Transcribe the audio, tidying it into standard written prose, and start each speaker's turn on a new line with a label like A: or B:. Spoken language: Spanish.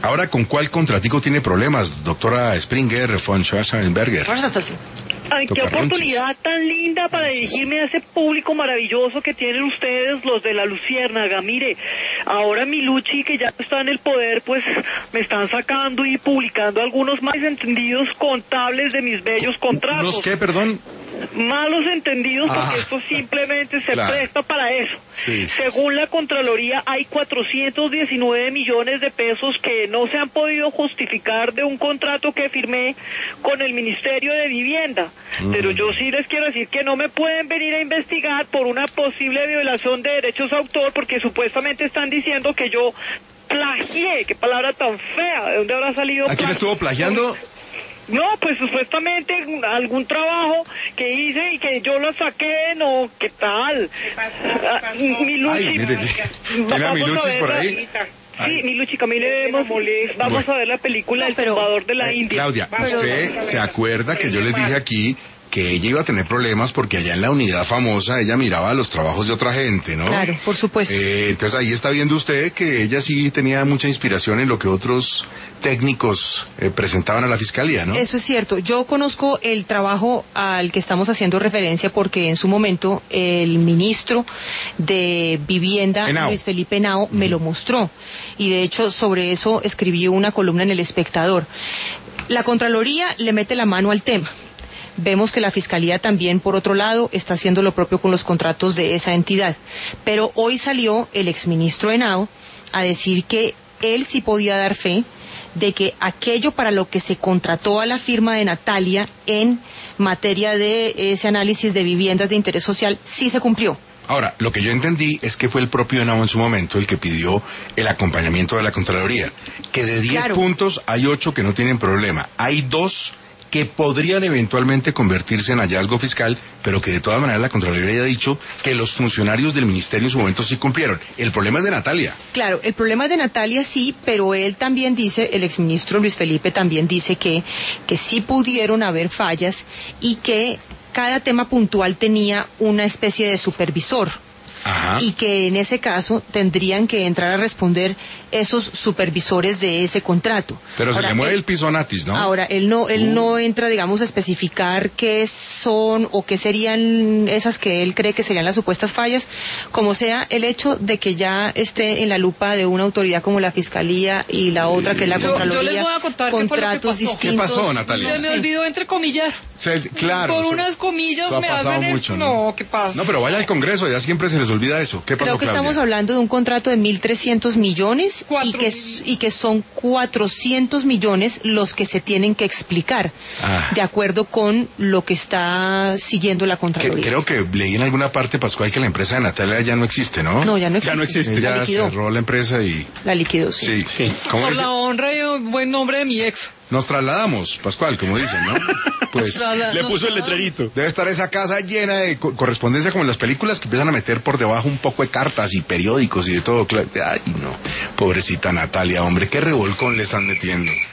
A: Ahora, ¿con cuál contratico tiene problemas, doctora Springer von Schwarzenberger?
B: Ay, qué oportunidad tan linda para dirigirme a ese público maravilloso que tienen ustedes, los de la Luciérnaga. Mire, ahora mi Luchi, que ya está en el poder, pues me están sacando y publicando algunos malos entendidos contables de mis bellos contratos.
A: ¿Los qué, perdón?
B: Malos entendidos, porque esto simplemente se presta para eso.
A: Sí.
B: Según la Contraloría, hay 419 millones de pesos que no se han podido justificar de un contrato que firmé con el Ministerio de Vivienda. Pero yo sí les quiero decir que no me pueden venir a investigar por una posible violación de derechos de autor, porque supuestamente están diciendo que yo plagié. Qué palabra tan fea. ¿De dónde habrá salido?
A: ¿A quién estuvo plagiando?
B: No, pues supuestamente algún trabajo que hice y que yo lo saqué, no, ¿qué tal? Mi Luchi.
A: Ay, mire, ¿tiene a mi Luchis por ahí?
B: Sí, mi Luchi, Camille, vamos a ver la película El Salvador de la India.
A: Claudia, usted se acuerda que yo les dije aquí que ella iba a tener problemas porque allá en la unidad famosa ella miraba los trabajos de otra gente, ¿no?
C: Claro, por supuesto.
A: Entonces ahí está viendo usted que ella sí tenía mucha inspiración en lo que otros técnicos presentaban a la fiscalía, ¿no?
C: Eso es cierto. Yo conozco el trabajo al que estamos haciendo referencia porque en su momento el ministro de Vivienda, Luis Felipe Henao, me lo mostró. Y de hecho sobre eso escribí una columna en El Espectador. La Contraloría le mete la mano al tema. Vemos que la Fiscalía también, por otro lado, está haciendo lo propio con los contratos de esa entidad. Pero hoy salió el exministro Henao a decir que él sí podía dar fe de que aquello para lo que se contrató a la firma de Natalia en materia de ese análisis de viviendas de interés social sí se cumplió.
A: Ahora, lo que yo entendí es que fue el propio Henao en su momento el que pidió el acompañamiento de la Contraloría. Que de 10 puntos hay 8 que no tienen problema. Hay 2 que podrían eventualmente convertirse en hallazgo fiscal, pero que de todas maneras la Contraloría ha dicho que los funcionarios del ministerio en su momento sí cumplieron. El problema es de Natalia.
C: Claro, el problema es de Natalia sí, pero él también dice, el exministro Luis Felipe también dice que sí pudieron haber fallas y que cada tema puntual tenía una especie de supervisor. Ajá. Y que en ese caso tendrían que entrar a responder esos supervisores de ese contrato.
A: Pero ahora, se le mueve el piso a Natis, ¿no?
C: Ahora, él no entra, digamos, a especificar qué son o qué serían esas que él cree que serían las supuestas fallas, como sea el hecho de que ya esté en la lupa de una autoridad como la Fiscalía y la otra que es la Contraloría.
D: Yo les voy a contar
C: contratos distintos.
A: ¿Qué pasó, Natalia?
D: Se me olvidó entrecomillar.
A: Claro.
D: Por unas comillas me hacen esto. No, ¿qué pasa?
A: No, pero vaya al Congreso, ya siempre se les olvida eso. ¿Qué pasó,
C: Creo que
A: Claudia?
C: estamos hablando de un contrato de 1.300 millones y que son 400 millones los que se tienen que explicar, de acuerdo con lo que está siguiendo la Contraloría.
A: Creo que leí en alguna parte, Pascual, que la empresa de Natalia ya no existe, ¿no?
C: No, ya no existe.
E: Ya no existe.
A: Ella cerró la empresa y...
C: La liquidó, sí.
D: Por la honra y el buen nombre de mi ex.
A: Nos trasladamos, Pascual, como dicen, ¿no? Pues
E: le puso el letrerito.
A: Debe estar esa casa llena de correspondencia como en las películas que empiezan a meter por debajo un poco de cartas y periódicos y de todo. Ay, no, pobrecita Natalia, hombre, qué revolcón le están metiendo.